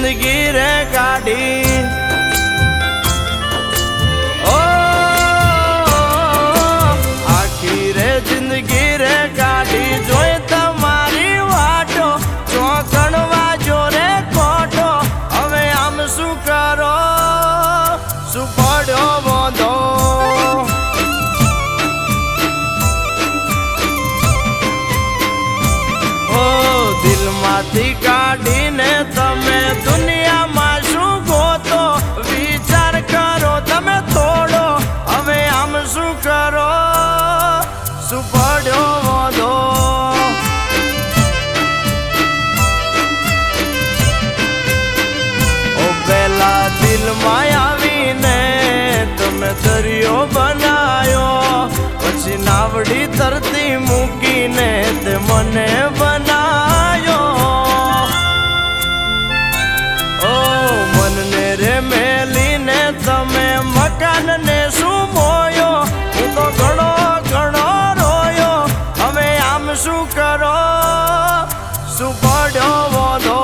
जिंदगी रे गाड़ी ओ आखी रे जिंदगी रे गाड़ी जोई तमारी वाटो चौकणवा जोरे कोटो हवे आम शू करो शू पड्यो बोधो दिल माथी काढ़ी ने तमे दुनिया में शू गोतो विचार करो तमे थोड़ो हवे आम शू करो शू पड्यो वोधो ओ पहला दिल में आवीने तमे दरियो बनायो पछी नावड़ी तरती मूकीने ते मने बनायो ओ मन ने रे मेली ने तमे मकान ने शू मोयो हूँ तो घणो घणो रोयो हवे आम शू करो शू पड्यो वोधो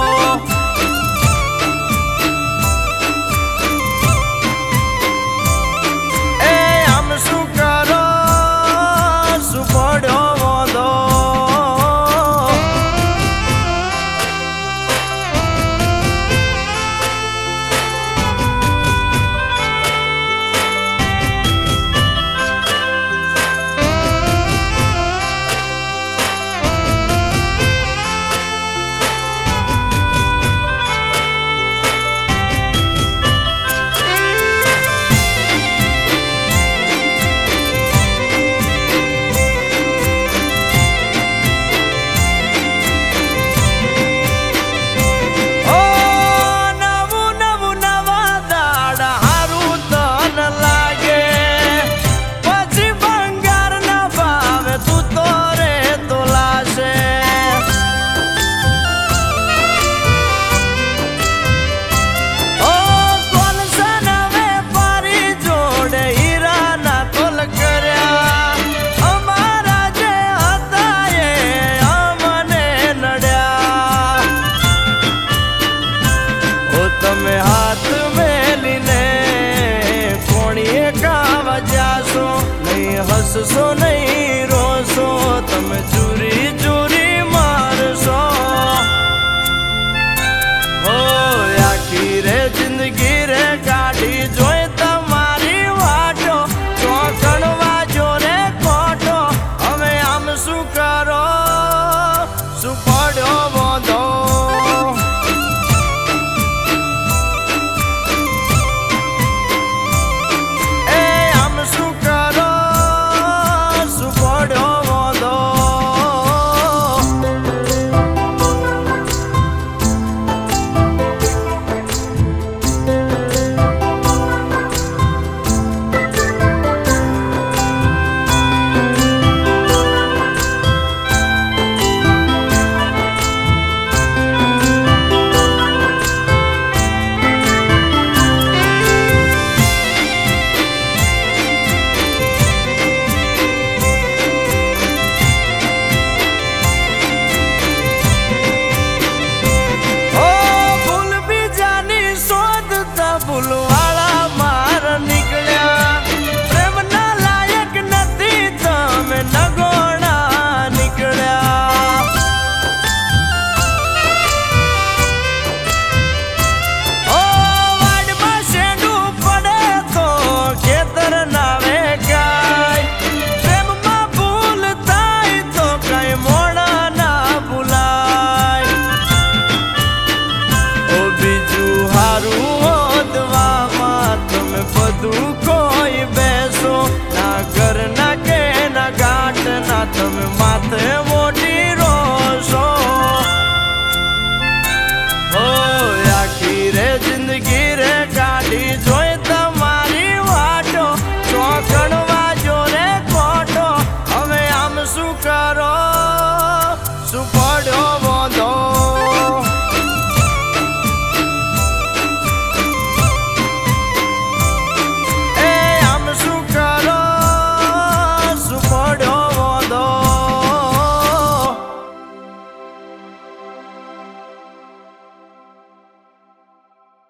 तमे हाथ मेलीने कोणीए कावा जाशो नहीं हसशो नहीं रोशो तमे चूरी चूरी मारशो हो आखी रे जिंदगी रे गाड़ी जोई तमारी वाटो चौकणवा जोरे कोटो हवे आम शू करो शू पड्यो वोधो कोई बैसो ना घर ना के ना घाट ना तुम माथे मोटी रोशो हो आखी रे जिंदगी रे गाड़ी जोई